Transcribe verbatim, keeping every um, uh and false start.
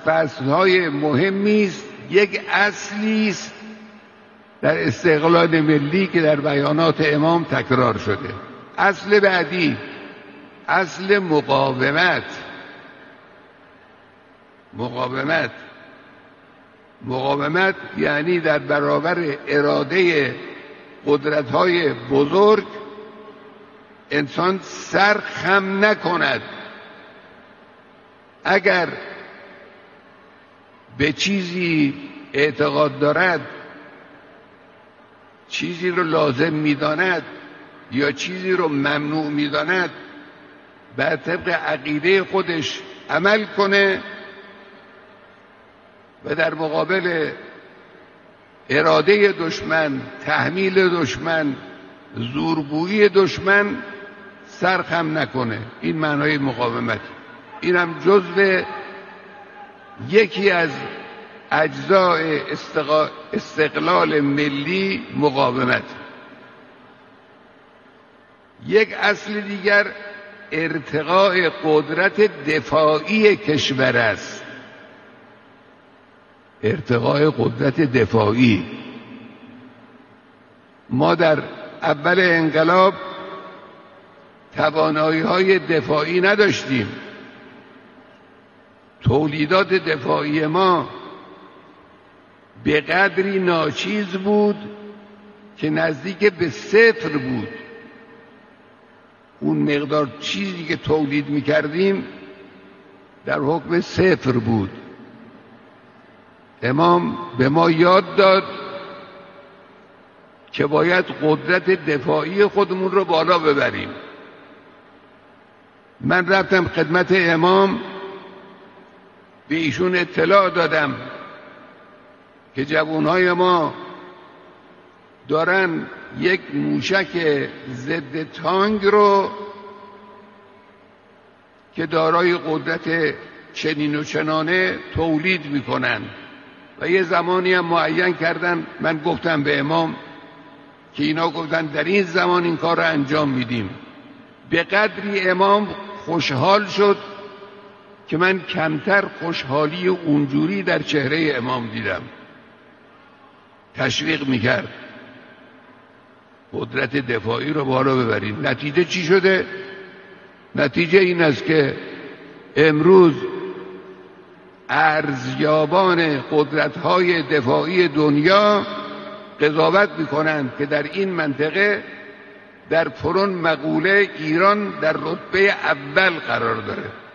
فصلهای مهمی است. یک اصلی است در استقلال ملی که در بیانات امام تکرار شده. اصل بعدی اصل مقاومت. مقاومت مقاومت یعنی در برابر اراده قدرت‌های بزرگ انسان سر خم نکند. اگر به چیزی اعتقاد دارد، چیزی رو لازم می‌داند یا چیزی رو ممنوع می‌داند، بر طبق عقیده خودش عمل کنه و در مقابل اراده دشمن، تحمیل دشمن، زورگویی دشمن سرخم نکنه. این معنای مقاومت. این هم جزو یکی از اجزای استقلال ملی مقاومت. یک اصل دیگر ارتقاء قدرت دفاعی کشور است. ارتقاء قدرت دفاعی. ما در اول انقلاب توانایی‌های دفاعی نداشتیم. تولیدات دفاعی ما به قدری ناچیز بود که نزدیک به صفر بود. اون مقدار چیزی که تولید می‌کردیم در حکم صفر بود. امام به ما یاد داد که باید قدرت دفاعی خودمون رو بالا ببریم. من رفتم خدمت امام، به ایشون اطلاع دادم که جوانهای ما دارن یک موشک ضد تانک رو که دارای قدرت چنین و چنانه تولید میکنن و یه زمانی هم معین کردن. من گفتم به امام که اینا گفتن در این زمان این کار رو انجام میدیم. به قدری امام خوشحال شد که من کمتر خوشحالی اونجوری در چهره امام دیدم. تشویق میکرد قدرت دفاعی رو بالا ببرید. نتیجه چی شده؟ نتیجه این است که امروز ارزیابان قدرت‌های دفاعی دنیا قضاوت می‌کنند که در این منطقه در پرون مقوله ایران در رتبه اول قرار داره.